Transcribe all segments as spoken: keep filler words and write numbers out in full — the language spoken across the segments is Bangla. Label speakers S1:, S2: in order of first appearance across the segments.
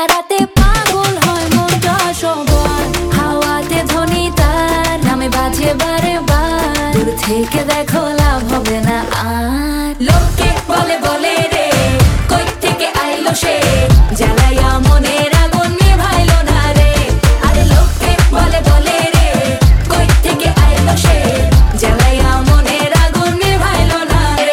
S1: রাতে পাগল হয় মনটা সবার, হাওয়াতে ধ্বনি তার নামে বাজে বারে বার। দূর থেকে দেখো লাভ হবে না আর, লোকে বলে বলে রে কই থেকে আইলো সে, জ্বালাইয়া মনের আগুন নিভাইলো না রে। আরে লোকে বলে বলে রে কই থেকে আইলো সে, জ্বালাইয়া মনের আগুন নিভাইলো না রে।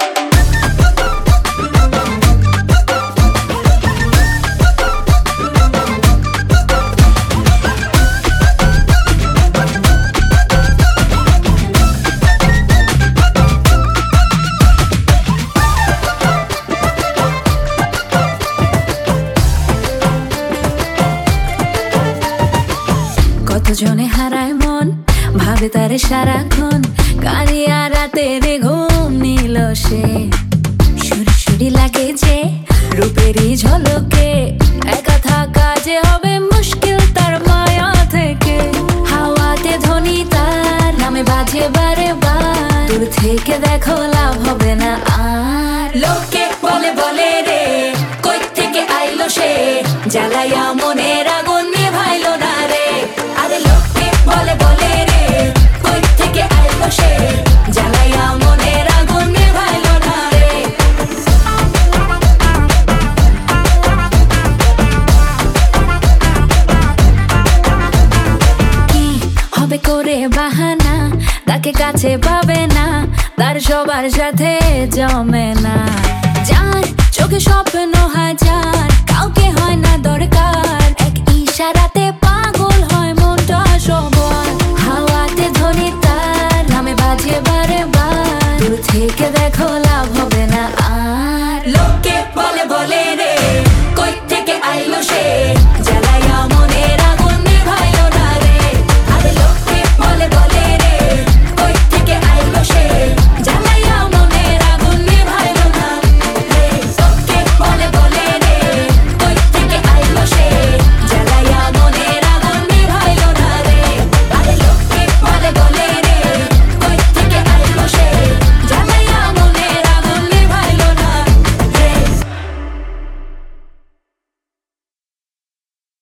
S1: কতজনে হারায় মন ভাবে তারে সারাক্ষণ, কারিয়া রাতে রে ঘুম নিল সে। সুরি সুরি লাগে যে রূপেরই ঝলকে, একা থাকা যে হবে মুশকিল তার মায়া থেকে। হাওয়াতে ধ্বনি তার নামে বাজে বারে বার, দূর থেকে দেখো লাভ হবে না আর। লোকে বলে বলে রে কই থেকে আইলো সে, জ্বালাইয়া মনের আগুন নিভাইলো না রে। আরে লোকে বলে বলে রে কই থেকে আইলো সে, জ্বালাইয়া মনের আগুন নিভাইলো না রে। কি হবে করে বাহানা, তাকে কাছে পাবে না, তার সবার সাথে জমে না। যার চোখে স্বপ্ন হাজার,